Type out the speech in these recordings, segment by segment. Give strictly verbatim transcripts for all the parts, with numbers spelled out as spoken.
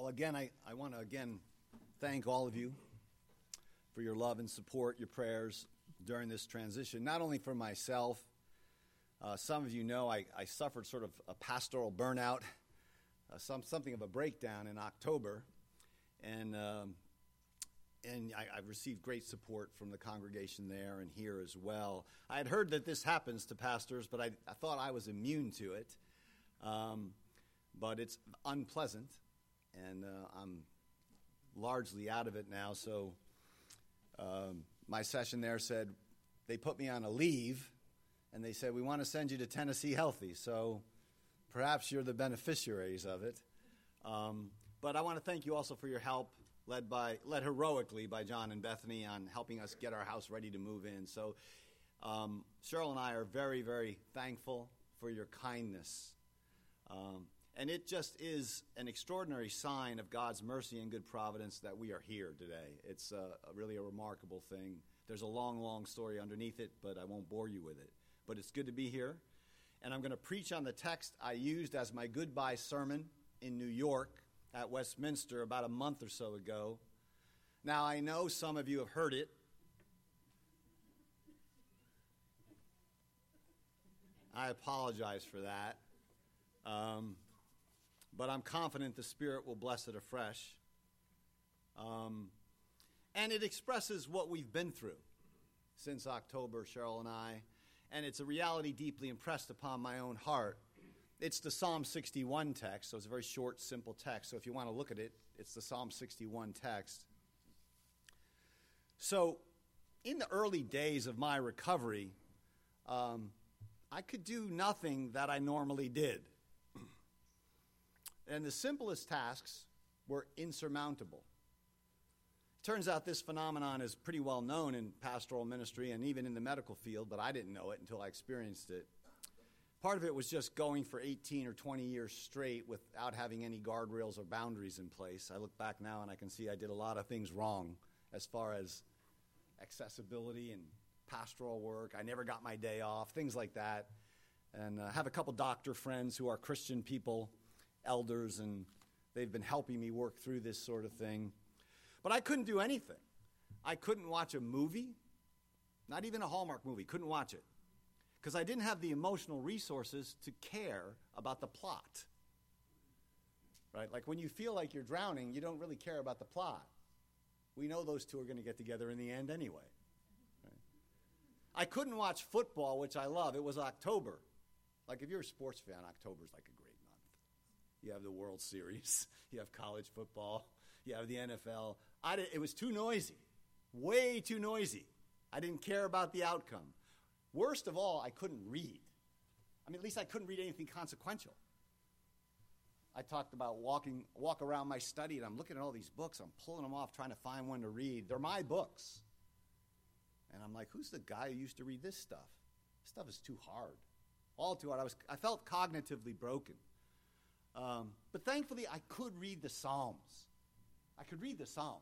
Well, again, I, I want to, again, thank all of you for your love and support, your prayers during this transition, not only for myself. Uh, some of you know I, I suffered sort of a pastoral burnout, uh, some something of a breakdown in October, and um, and I, I've received great support from the congregation there and here as well. I had heard that this happens to pastors, but I, I thought I was immune to it. Um, but it's unpleasant, and uh, I'm largely out of it now. So um, my session there said they put me on a leave, and they said, we want to send you to Tennessee healthy. So perhaps you're the beneficiaries of it. Um, but I want to thank you also for your help, led by led heroically by John and Bethany on helping us get our house ready to move in. So um, Cheryl and I are very, very thankful for your kindness. Um, and it just is an extraordinary sign of God's mercy and good providence that we are here today. It's uh, a really a remarkable thing. There's a long, long story underneath it, but I won't bore you with it. But it's good to be here. And I'm going to preach on the text I used as my goodbye sermon in New York at Westminster about a month or so ago. Now, I know some of you have heard it. I apologize for that. Um, but I'm confident the Spirit will bless it afresh. Um, and it expresses what we've been through since October, Cheryl and I. And it's a reality deeply impressed upon my own heart. It's the Psalm sixty-one text, so it's a very short, simple text. So if you want to look at it, it's the Psalm sixty-one text. So in the early days of my recovery, um, I could do nothing that I normally did. And the simplest tasks were insurmountable. It turns out this phenomenon is pretty well known in pastoral ministry and even in the medical field, but I didn't know it until I experienced it. Part of it was just going for eighteen or twenty years straight without having any guardrails or boundaries in place. I look back now and I can see I did a lot of things wrong as far as accessibility and pastoral work. I never got my day off, things like that. And I uh, have a couple doctor friends who are Christian people, elders, and they've been helping me work through this sort of thing. But I couldn't do anything. I couldn't watch a movie, not even a Hallmark movie, couldn't watch it, because I didn't have the emotional resources to care about the plot. Right? Like when you feel like you're drowning, you don't really care about the plot. We know those two are going to get together in the end anyway. Right? I couldn't watch football, which I love. It was October. Like if you're a sports fan, October's like a great month. You have the World Series. You have college football. You have the N F L. I did, it was too noisy, way too noisy. I didn't care about the outcome. Worst of all, I couldn't read. I mean, at least I couldn't read anything consequential. I talked about walking, walk around my study, and I'm looking at all these books. I'm pulling them off, trying to find one to read. They're my books. And I'm like, who's the guy who used to read this stuff? This stuff is too hard. All too hard. I was, I felt cognitively broken. Um, but thankfully, I could read the Psalms. I could read the Psalms.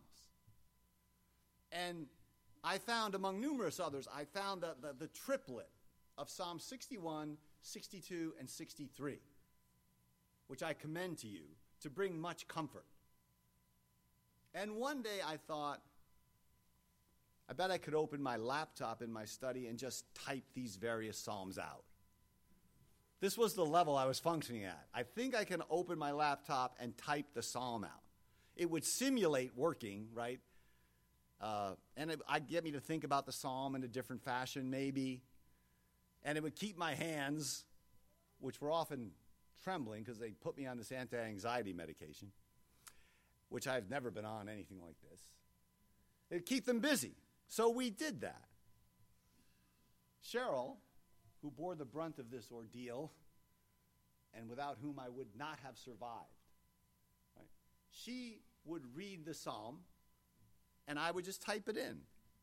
And I found, among numerous others, I found the, the, the triplet of Psalm sixty-one, sixty-two, and sixty-three, which I commend to you to bring much comfort. And one day I thought, I bet I could open my laptop in my study and just type these various Psalms out. This was the level I was functioning at. I think I can open my laptop and type the Psalm out. It would simulate working, right? Uh, and it, I'd get me to think about the Psalm in a different fashion, maybe. And it would keep my hands, which were often trembling because they put me on this anti-anxiety medication, which I've never been on anything like this. It would keep them busy. So we did that. Cheryl, who bore the brunt of this ordeal, and without whom I would not have survived, right? She would read the Psalm, and I would just type it in.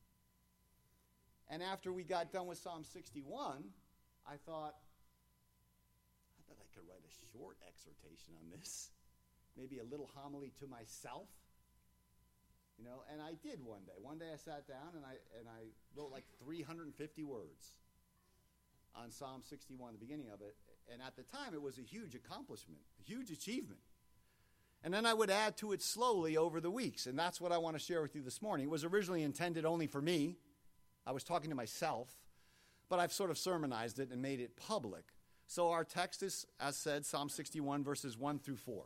And after we got done with Psalm sixty-one, I thought, I thought I could write a short exhortation on this, maybe a little homily to myself. You know, and I did one day. One day I sat down and I and I wrote like three hundred fifty words on Psalm sixty-one, the beginning of it. And at the time, it was a huge accomplishment, a huge achievement. And then I would add to it slowly over the weeks. And that's what I want to share with you this morning. It was originally intended only for me. I was talking to myself. But I've sort of sermonized it and made it public. So our text is, as said, Psalm sixty-one, verses one through four.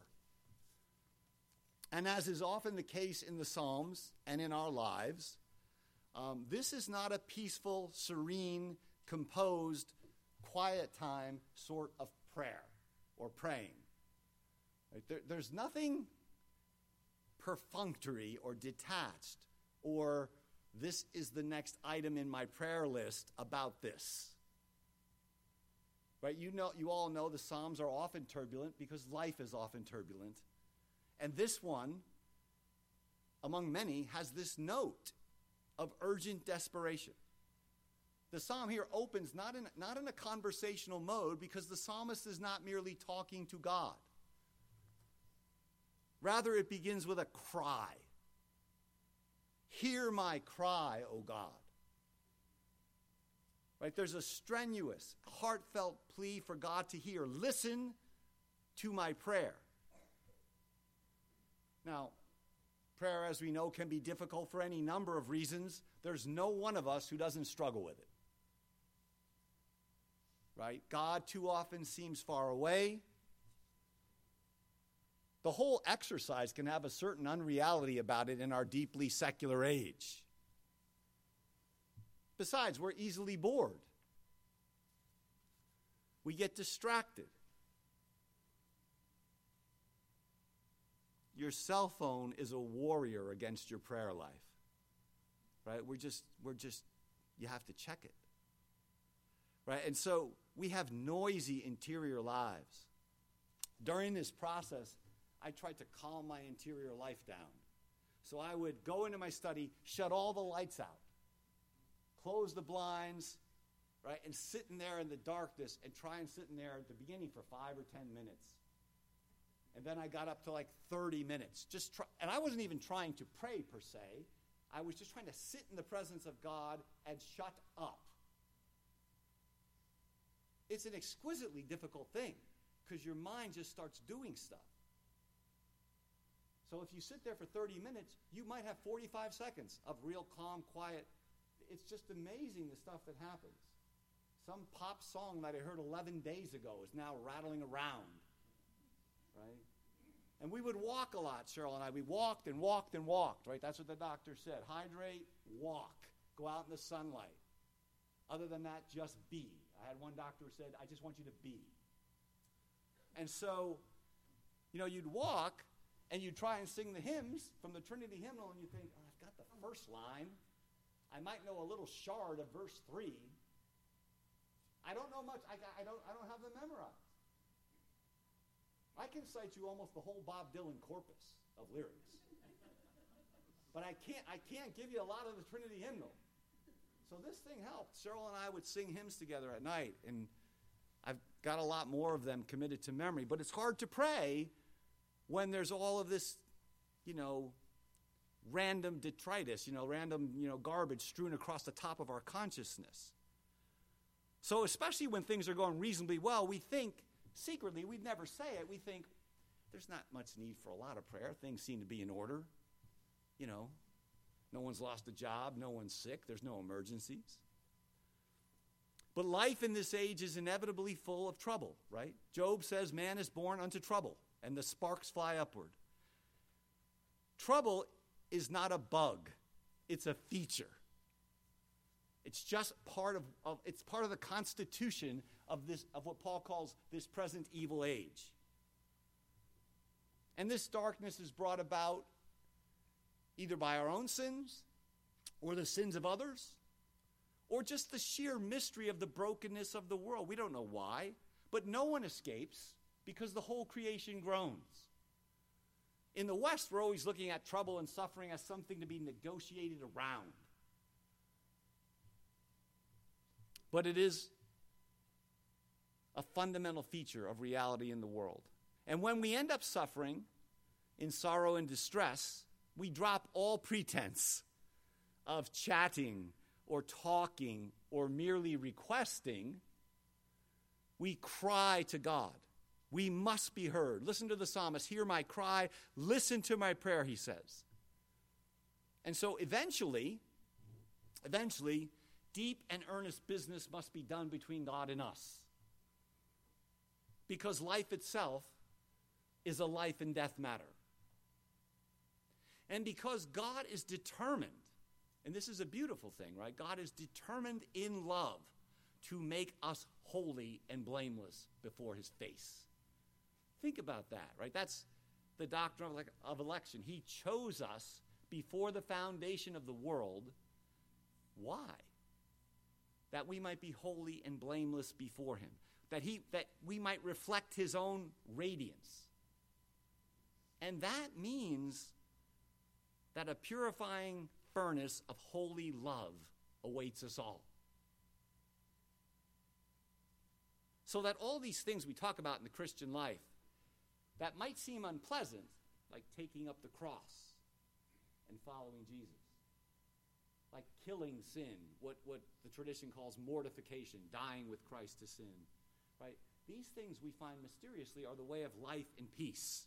And as is often the case in the Psalms and in our lives, um, this is not a peaceful, serene, composed, quiet time sort of prayer or praying. Right? There, there's nothing perfunctory or detached or this is the next item in my prayer list about this. Right? You know, you all know the Psalms are often turbulent because life is often turbulent. And this one, among many, has this note of urgent desperation. The psalm here opens not in, not in a conversational mode because the psalmist is not merely talking to God. Rather, it begins with a cry. Hear my cry, O God. Right? There's a strenuous, heartfelt plea for God to hear. Listen to my prayer. Now, prayer, as we know, can be difficult for any number of reasons. There's no one of us who doesn't struggle with it. Right? God too often seems far away. The whole exercise can have a certain unreality about it in our deeply secular age. Besides, we're easily bored. We get distracted. Your cell phone is a warrior against your prayer life. Right? We're just, we're just, you have to check it. Right? And so we have noisy interior lives. During this process, I tried to calm my interior life down. So I would go into my study, shut all the lights out, close the blinds, right, and sit in there in the darkness and try and sit in there at the beginning for five or ten minutes. And then I got up to like thirty minutes. Just try, and I wasn't even trying to pray per se. I was just trying to sit in the presence of God and shut up. It's an exquisitely difficult thing because your mind just starts doing stuff. So if you sit there for thirty minutes, you might have forty-five seconds of real calm, quiet. It's just amazing the stuff that happens. Some pop song that I heard eleven days ago is now rattling around, right? And we would walk a lot, Cheryl and I. We walked and walked and walked, right? That's what the doctor said. Hydrate, walk, go out in the sunlight. Other than that, just be. I had one doctor who said, I just want you to be. And so, you know, you'd walk, and you try and sing the hymns from the Trinity hymnal, and you think, oh, I've got the first line. I might know a little shard of verse three. I don't know much. I, I, don't, I don't have them memorized. I can cite you almost the whole Bob Dylan corpus of lyrics. But I can't, I can't give you a lot of the Trinity hymnal. So this thing helped. Cheryl and I would sing hymns together at night, and I've got a lot more of them committed to memory. But it's hard to pray when there's all of this, you know, random detritus, you know, random, you know, garbage strewn across the top of our consciousness. So especially when things are going reasonably well, we think, secretly, we'd never say it, we think, there's not much need for a lot of prayer. Things seem to be in order. You know, no one's lost a job, no one's sick, there's no emergencies. But life in this age is inevitably full of trouble, right? Job says, man is born unto trouble, and the sparks fly upward. Trouble is not a bug. It's a feature. It's just part of, of it's part of the constitution of this of what Paul calls this present evil age. And this darkness is brought about either by our own sins or the sins of others or just the sheer mystery of the brokenness of the world. We don't know why, but no one escapes because the whole creation groans. In the West, we're always looking at trouble and suffering as something to be negotiated around. But it is a fundamental feature of reality in the world. And when we end up suffering in sorrow and distress, we drop all pretense of chatting or talking or merely requesting. We cry to God. We must be heard. Listen to the psalmist. Hear my cry. Listen to my prayer, he says. And so eventually, eventually, deep and earnest business must be done between God and us. Because life itself is a life and death matter. And because God is determined, and this is a beautiful thing, right? God is determined in love to make us holy and blameless before his face. Think about that, right? That's the doctrine of election. He chose us before the foundation of the world. Why? That we might be holy and blameless before him. That he that we might reflect his own radiance. And that means that a purifying furnace of holy love awaits us all. So that all these things we talk about in the Christian life that might seem unpleasant, like taking up the cross and following Jesus, like killing sin, what, what the tradition calls mortification, dying with Christ to sin, right? These things we find mysteriously are the way of life and peace.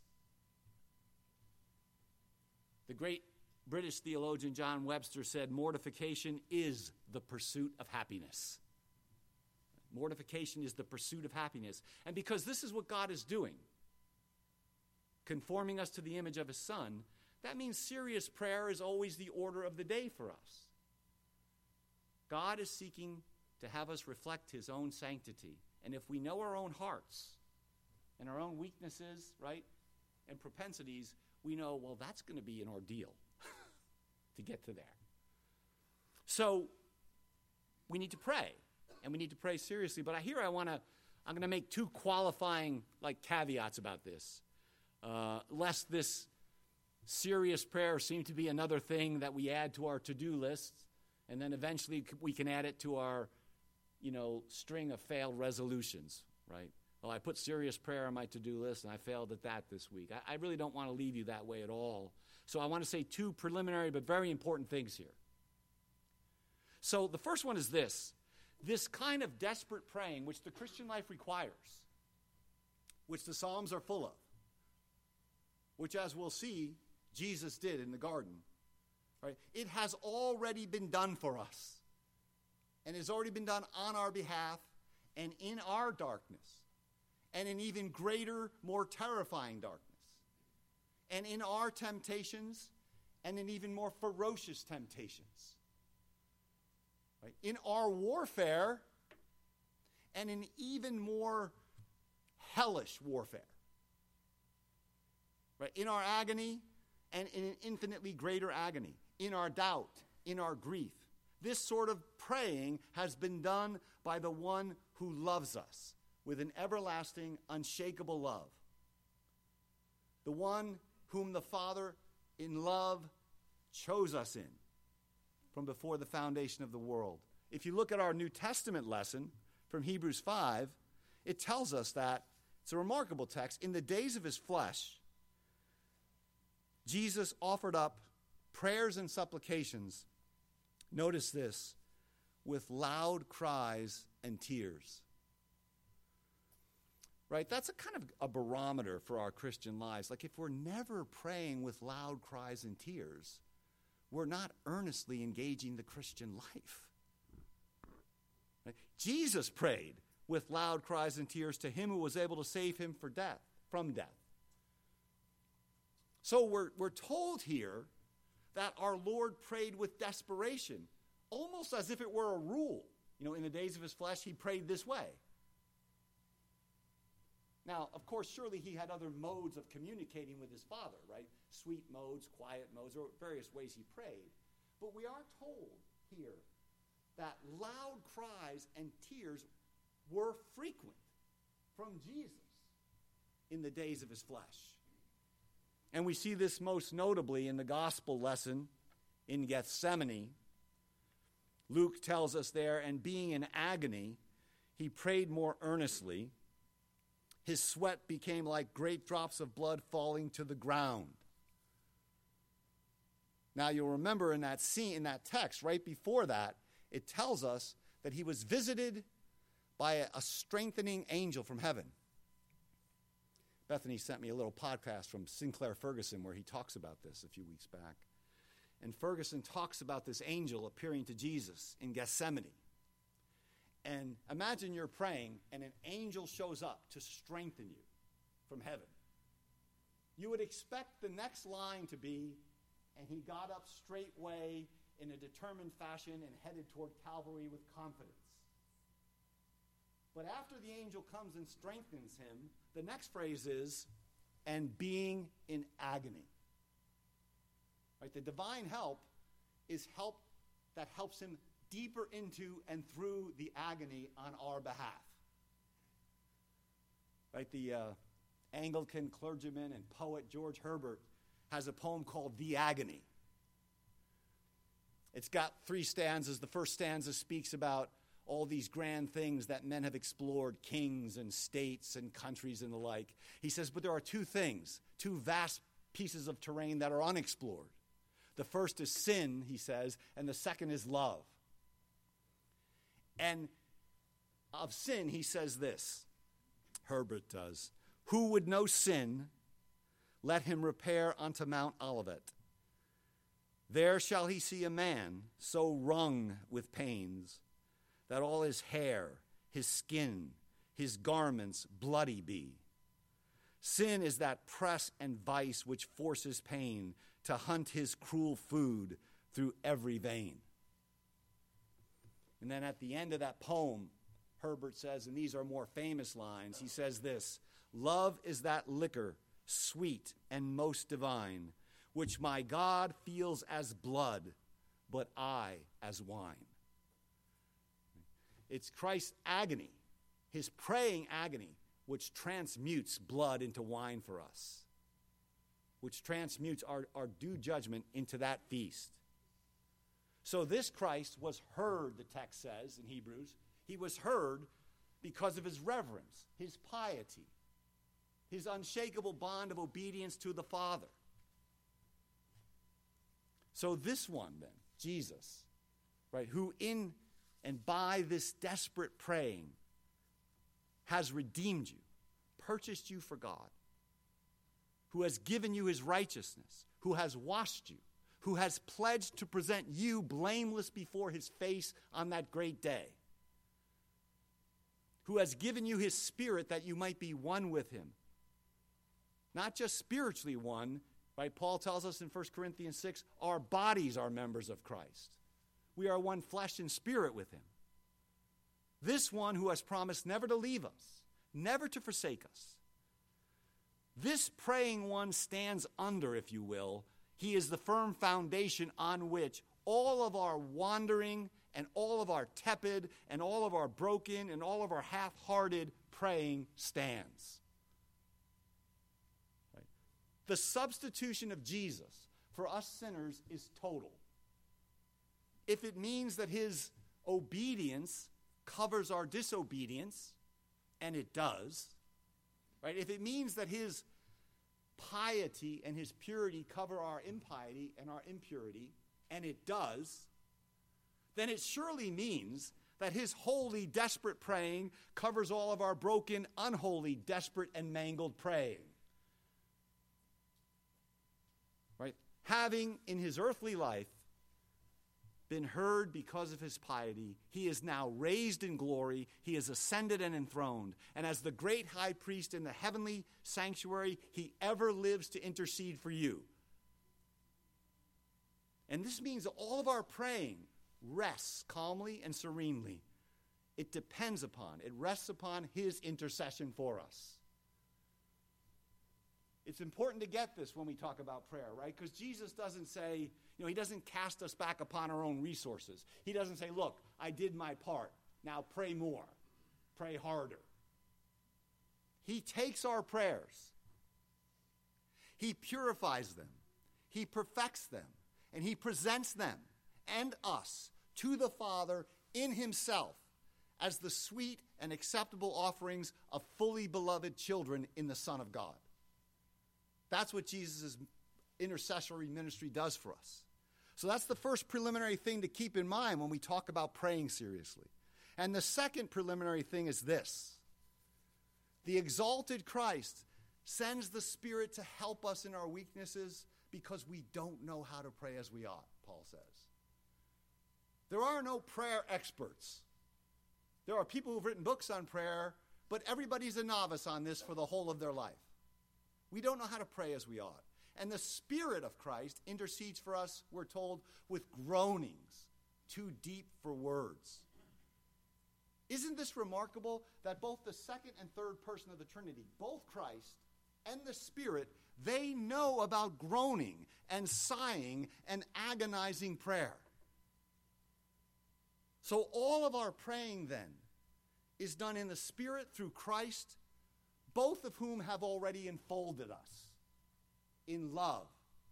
The great British theologian John Webster said, mortification is the pursuit of happiness. Mortification is the pursuit of happiness. And because this is what God is doing, conforming us to the image of his Son, that means serious prayer is always the order of the day for us. God is seeking to have us reflect his own sanctity. And if we know our own hearts and our own weaknesses, right, and propensities, we know, well, that's going to be an ordeal to get to there. So we need to pray, and we need to pray seriously. But I here I want to, I'm going to make two qualifying like caveats about this, uh, lest this serious prayer seem to be another thing that we add to our to-do list, and then eventually we can add it to our, you know, string of failed resolutions, right? Well, I put serious prayer on my to-do list, and I failed at that this week. I, I really don't want to leave you that way at all. So I want to say two preliminary but very important things here. So the first one is this. This kind of desperate praying, which the Christian life requires, which the Psalms are full of, which, as we'll see, Jesus did in the garden, right? It has already been done for us, and has already been done on our behalf and in our darkness, and in even greater, more terrifying darkness, and in our temptations, and in even more ferocious temptations. Right? In our warfare, and in even more hellish warfare. Right? In our agony, and in an infinitely greater agony. In our doubt, in our grief. This sort of praying has been done by the one who loves us with an everlasting, unshakable love. The one whom the Father in love chose us in from before the foundation of the world. If you look at our New Testament lesson from Hebrews five, it tells us that, it's a remarkable text, in the days of his flesh, Jesus offered up prayers and supplications, notice this, with loud cries and tears. Right? That's a kind of a barometer for our Christian lives. Like if we're never praying with loud cries and tears, we're not earnestly engaging the Christian life. Right? Jesus prayed with loud cries and tears to him who was able to save him for death, from death. So we're, we're told here that our Lord prayed with desperation, almost as if it were a rule. You know, in the days of his flesh, he prayed this way. Now, of course, surely he had other modes of communicating with his Father, right? Sweet modes, quiet modes, or various ways he prayed. But we are told here that loud cries and tears were frequent from Jesus in the days of his flesh. And we see this most notably in the gospel lesson in Gethsemane. Luke tells us there, and being in agony, he prayed more earnestly. His sweat became like great drops of blood falling to the ground. Now you'll remember in that scene, in that text, right before that, it tells us that he was visited by a strengthening angel from heaven. Bethany sent me a little podcast from Sinclair Ferguson where he talks about this a few weeks back. And Ferguson talks about this angel appearing to Jesus in Gethsemane. And imagine you're praying and an angel shows up to strengthen you from heaven. You would expect the next line to be, and he got up straightway in a determined fashion and headed toward Calvary with confidence. But after the angel comes and strengthens him, the next phrase is, and being in agony. Right? The divine help is help that helps him deeper into and through the agony on our behalf. Right? The uh, Anglican clergyman and poet George Herbert has a poem called The Agony. It's got three stanzas. The first stanza speaks about all these grand things that men have explored, kings and states and countries and the like. He says, but there are two things, two vast pieces of terrain that are unexplored. The first is sin, he says, and the second is love. And of sin, he says this, Herbert does, who would know sin, let him repair unto Mount Olivet. There shall he see a man so wrung with pains, that all his hair, his skin, his garments bloody be. Sin is that press and vice which forces pain to hunt his cruel food through every vein. And then at the end of that poem, Herbert says, and these are more famous lines, he says this, love is that liquor, sweet and most divine, which my God feels as blood, but I as wine. It's Christ's agony, his praying agony, which transmutes blood into wine for us, which transmutes our, our due judgment into that feast. So this Christ was heard, the text says in Hebrews. He was heard because of his reverence, his piety, his unshakable bond of obedience to the Father. So this one then, Jesus, right, who in and by this desperate praying has redeemed you, purchased you for God, who has given you his righteousness, who has washed you, who has pledged to present you blameless before his face on that great day, who has given you his Spirit that you might be one with him. Not just spiritually one, right? Paul tells us in First Corinthians six, our bodies are members of Christ. We are one flesh and spirit with him. This one who has promised never to leave us, never to forsake us. This praying one stands under, if you will. He is the firm foundation on which all of our wandering and all of our tepid and all of our broken and all of our half-hearted praying stands. Right? The substitution of Jesus for us sinners is total. If it means that his obedience covers our disobedience, and it does, right? If it means that his piety and his purity cover our impiety and our impurity, and it does, then it surely means that his holy, desperate praying covers all of our broken, unholy, desperate, and mangled praying. Right? Having in his earthly life been heard because of his piety, he is now raised in glory, he is ascended and enthroned, and as the great high priest in the heavenly sanctuary, he ever lives to intercede for you. And this means that all of our praying rests calmly and serenely. It depends upon, it rests upon his intercession for us. It's important to get this when we talk about prayer, right? Because Jesus doesn't say, you know, he doesn't cast us back upon our own resources. He doesn't say, look, I did my part. Now pray more. Pray harder. He takes our prayers. He purifies them. He perfects them. And he presents them and us to the Father in himself as the sweet and acceptable offerings of fully beloved children in the Son of God. That's what Jesus' intercessory ministry does for us. So that's the first preliminary thing to keep in mind when we talk about praying seriously. And the second preliminary thing is this. The exalted Christ sends the Spirit to help us in our weaknesses because we don't know how to pray as we ought, Paul says. There are no prayer experts. There are people who've written books on prayer, but everybody's a novice on this for the whole of their life. We don't know how to pray as we ought. And the Spirit of Christ intercedes for us, we're told, with groanings too deep for words. Isn't this remarkable that both the second and third person of the Trinity, both Christ and the Spirit, they know about groaning and sighing and agonizing prayer. So all of our praying then is done in the Spirit through Christ, both of whom have already enfolded us in love.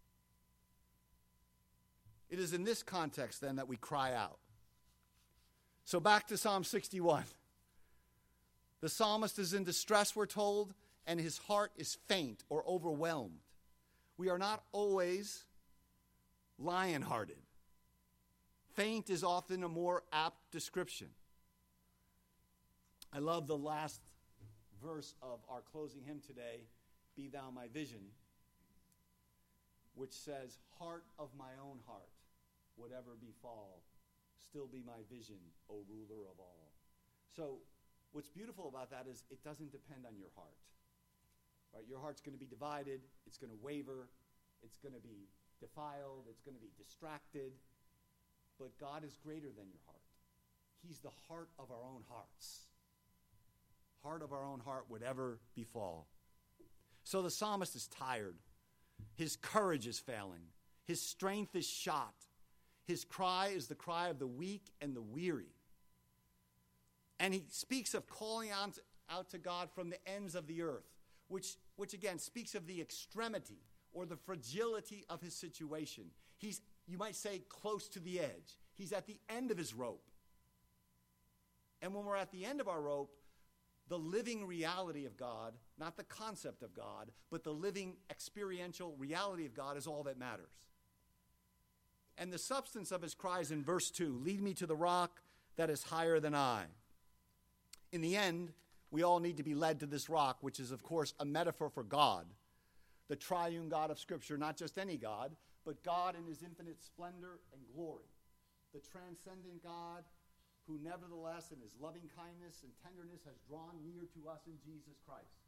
It is in this context then that we cry out. So back to Psalm sixty-one. The psalmist is in distress, we're told, and his heart is faint or overwhelmed. We are not always lion-hearted. Faint is often a more apt description. I love the last verse of our closing hymn today, Be Thou My Vision, which says, heart of my own heart, whatever befall, still be my vision, O ruler of all. So what's beautiful about that is it doesn't depend on your heart. Right? Your heart's going to be divided. It's going to waver. It's going to be defiled. It's going to be distracted. But God is greater than your heart. He's the heart of our own hearts. Heart of our own heart, whatever befall. So the psalmist is tired. His courage is failing. His strength is shot. His cry is the cry of the weak and the weary. And he speaks of calling out to, out to God from the ends of the earth, which, which again speaks of the extremity or the fragility of his situation. He's, you might say, close to the edge. He's at the end of his rope. And when we're at the end of our rope, the living reality of God, not the concept of God, but the living experiential reality of God is all that matters. And the substance of his cries in verse two, lead me to the rock that is higher than I. In the end, we all need to be led to this rock, which is, of course, a metaphor for God, the triune God of Scripture, not just any God, but God in his infinite splendor and glory, the transcendent God who nevertheless in his loving kindness and tenderness has drawn near to us in Jesus Christ.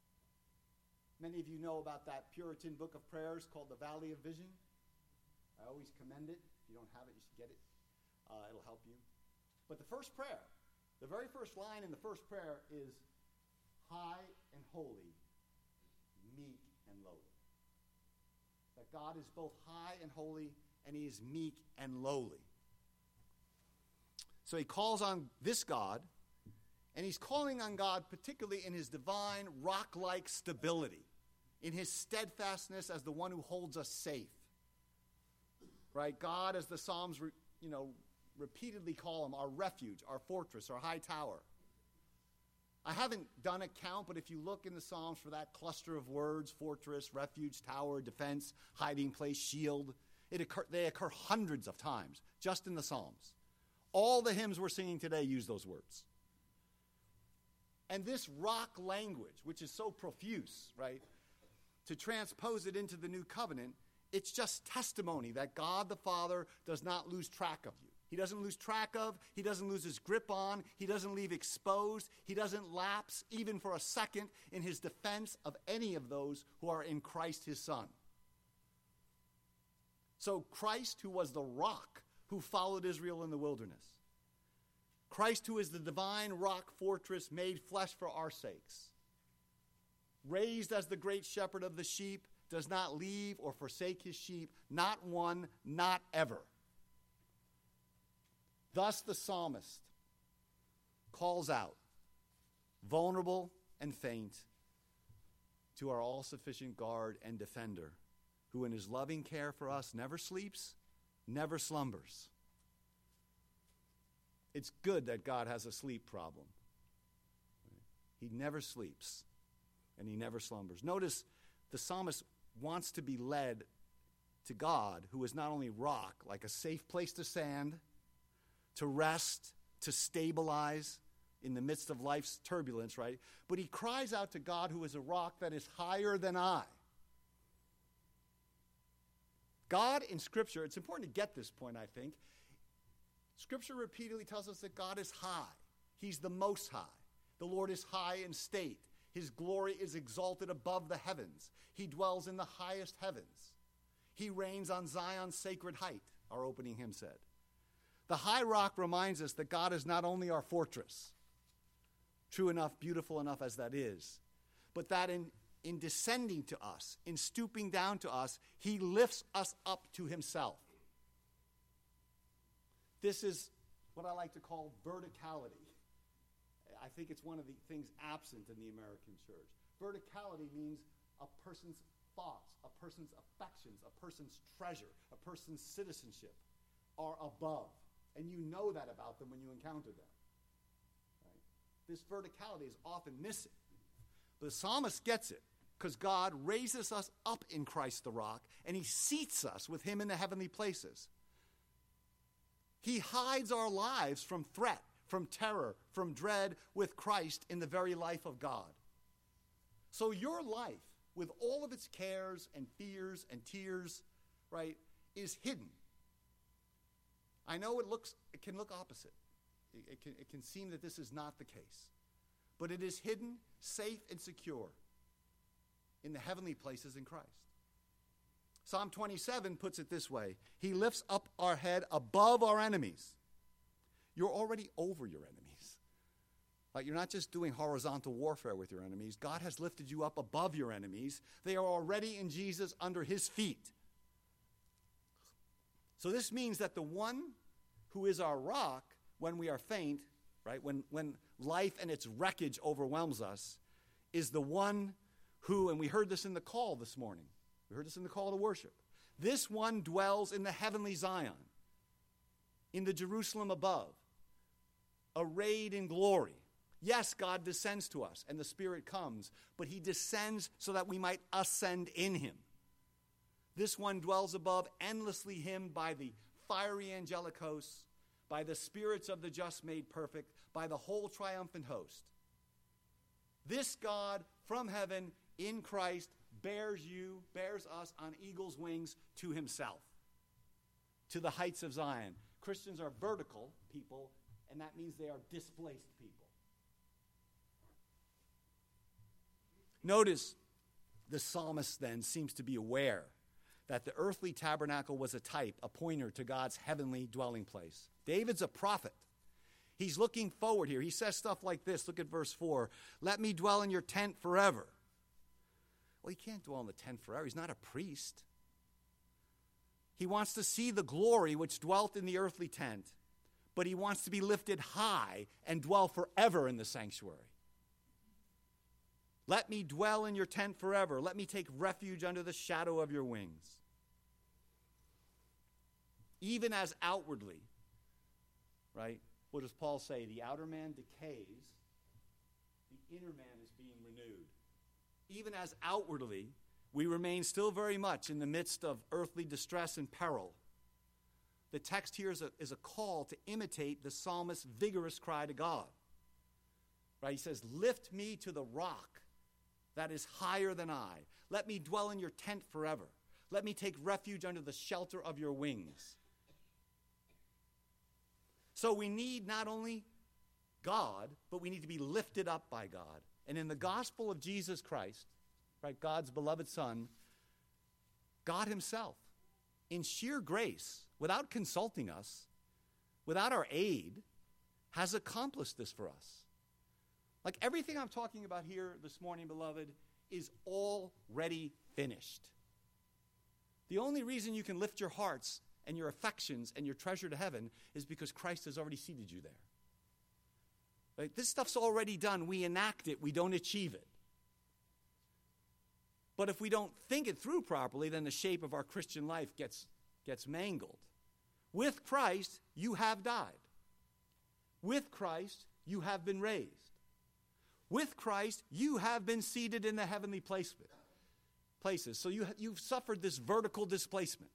Many of you know about that Puritan book of prayers called the Valley of Vision. I always commend it. If you don't have it, you should get it. Uh, it'll help you. But the first prayer, the very first line in the first prayer is high and holy, meek and lowly. That God is both high and holy, and he is meek and lowly. So he calls on this God, and he's calling on God particularly in his divine rock-like stability, in his steadfastness as the one who holds us safe. Right? God, as the Psalms, re, you know, repeatedly call him, our refuge, our fortress, our high tower. I haven't done a count, but if you look in the Psalms for that cluster of words, fortress, refuge, tower, defense, hiding place, shield, it occur, they occur hundreds of times just in the Psalms. All the hymns we're singing today use those words. And this rock language, which is so profuse, right, to transpose it into the new covenant, it's just testimony that God the Father does not lose track of you. He doesn't lose track of, he doesn't lose his grip on, he doesn't leave exposed, he doesn't lapse even for a second in his defense of any of those who are in Christ his Son. So Christ, who was the rock who followed Israel in the wilderness, Christ, who is the divine rock fortress made flesh for our sakes, raised as the great shepherd of the sheep, does not leave or forsake his sheep, not one, not ever. Thus the psalmist calls out, vulnerable and faint, to our all-sufficient guard and defender, who in his loving care for us never sleeps, never slumbers. It's good that God has a sleep problem. He never sleeps, and he never slumbers. Notice the psalmist wants to be led to God, who is not only rock, like a safe place to stand, to rest, to stabilize in the midst of life's turbulence, right? But he cries out to God, who is a rock that is higher than I. God in Scripture, it's important to get this point, I think. Scripture repeatedly tells us that God is high. He's the Most High. The Lord is high in state. His glory is exalted above the heavens. He dwells in the highest heavens. He reigns on Zion's sacred height, our opening hymn said. The high rock reminds us that God is not only our fortress, true enough, beautiful enough as that is, but that in, in descending to us, in stooping down to us, he lifts us up to himself. This is what I like to call verticality. I think it's one of the things absent in the American church. Verticality means a person's thoughts, a person's affections, a person's treasure, a person's citizenship are above. And you know that about them when you encounter them. Right? This verticality is often missing. But the psalmist gets it because God raises us up in Christ the rock and he seats us with him in the heavenly places. He hides our lives from threat, from terror, from dread with Christ in the very life of God. So your life, with all of its cares and fears and tears, right, is hidden. I know it looks, it can look opposite. It, it, can, it can seem that this is not the case. But it is hidden, safe, and secure in the heavenly places in Christ. Psalm twenty-seven puts it this way. He lifts up our head above our enemies. You're already over your enemies. Like you're not just doing horizontal warfare with your enemies. God has lifted you up above your enemies. They are already in Jesus under his feet. So this means that the one who is our rock when we are faint, right, when, when life and its wreckage overwhelms us, is the one who, and we heard this in the call this morning, we heard this in the call to worship, this one dwells in the heavenly Zion, in the Jerusalem above, arrayed in glory. Yes, God descends to us, and the Spirit comes, but he descends so that we might ascend in him. This one dwells above, endlessly hymned by the fiery angelic hosts, by the spirits of the just made perfect, by the whole triumphant host. This God from heaven in Christ bears you, bears us on eagle's wings to himself, to the heights of Zion. Christians are vertical people, and that means they are displaced people. Notice the psalmist then seems to be aware that the earthly tabernacle was a type, a pointer to God's heavenly dwelling place. David's a prophet. He's looking forward here. He says stuff like this. Look at verse four. Let me dwell in your tent forever. Well, he can't dwell in the tent forever. He's not a priest. He wants to see the glory which dwelt in the earthly tent, but he wants to be lifted high and dwell forever in the sanctuary. Let me dwell in your tent forever. Let me take refuge under the shadow of your wings. Even as outwardly, right? What does Paul say? The outer man decays, the inner man is being renewed. Even as outwardly, we remain still very much in the midst of earthly distress and peril. The text here is a, is a call to imitate the psalmist's vigorous cry to God. Right? He says, lift me to the rock that is higher than I. Let me dwell in your tent forever. Let me take refuge under the shelter of your wings. So we need not only God, but we need to be lifted up by God. And in the gospel of Jesus Christ, right, God's beloved Son, God himself, in sheer grace, without consulting us, without our aid, has accomplished this for us. Like everything I'm talking about here this morning, beloved, is already finished. The only reason you can lift your hearts and your affections and your treasure to heaven is because Christ has already seated you there. Right? This stuff's already done. We enact it. We don't achieve it. But if we don't think it through properly, then the shape of our Christian life gets, gets mangled. With Christ, you have died. With Christ, you have been raised. With Christ, you have been seated in the heavenly placement, places. So you, you've suffered this vertical displacement.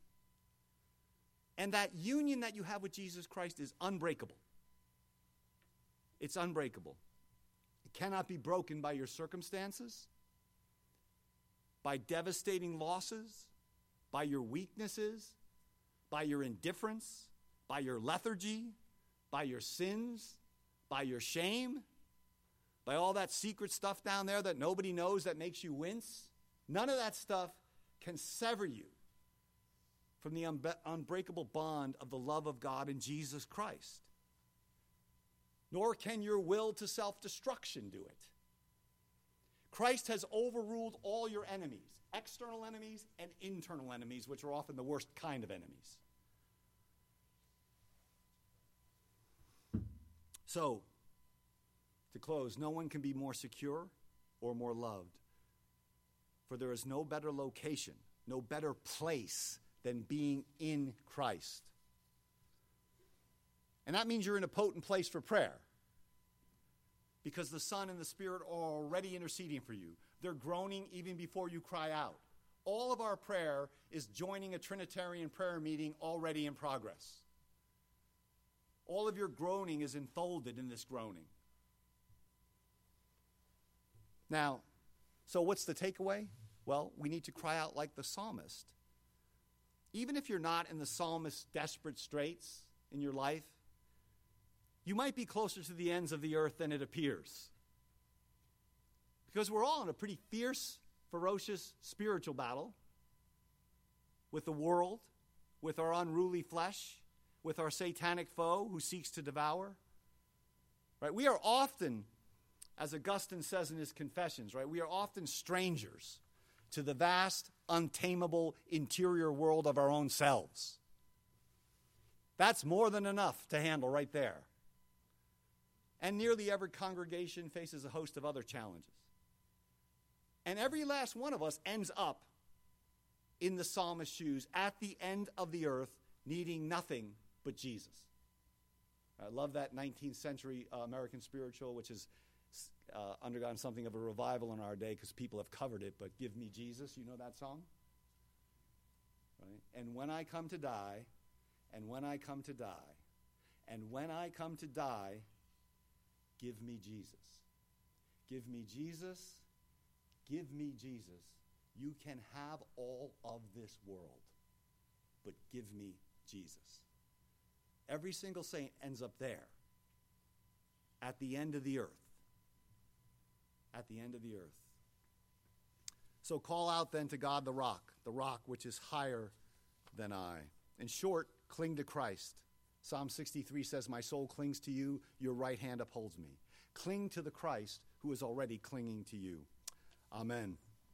And that union that you have with Jesus Christ is unbreakable. It's unbreakable. It cannot be broken by your circumstances, by devastating losses, by your weaknesses, by your indifference, by your lethargy, by your sins, by your shame, by all that secret stuff down there that nobody knows that makes you wince. None of that stuff can sever you from the unbe- unbreakable bond of the love of God in Jesus Christ. Nor can your will to self-destruction do it. Christ has overruled all your enemies, external enemies and internal enemies, which are often the worst kind of enemies. So, to close, no one can be more secure or more loved, for there is no better location, no better place than being in Christ. And that means you're in a potent place for prayer, because the Son and the Spirit are already interceding for you. They're groaning even before you cry out. All of our prayer is joining a Trinitarian prayer meeting already in progress. All of your groaning is enfolded in this groaning. Now, so what's the takeaway? Well, we need to cry out like the psalmist. Even if you're not in the psalmist's desperate straits in your life, you might be closer to the ends of the earth than it appears. Because we're all in a pretty fierce, ferocious spiritual battle with the world, with our unruly flesh, with our satanic foe who seeks to devour. Right? We are often, as Augustine says in his Confessions, right, we are often strangers to the vast, untamable interior world of our own selves. That's more than enough to handle right there. And nearly every congregation faces a host of other challenges. And every last one of us ends up in the psalmist's shoes at the end of the earth, needing nothing but Jesus. I love that nineteenth century uh, American spiritual, which has uh, undergone something of a revival in our day because people have covered it, but Give Me Jesus, you know that song? Right? And when I come to die, and when I come to die, and when I come to die, give me Jesus. Give me Jesus. Give me Jesus. You can have all of this world, but give me Jesus. Every single saint ends up there, at the end of the earth. At the end of the earth. So call out then to God the rock, the rock which is higher than I. In short, cling to Christ. Psalm sixty-three says, my soul clings to you, your right hand upholds me. Cling to the Christ who is already clinging to you. Amen.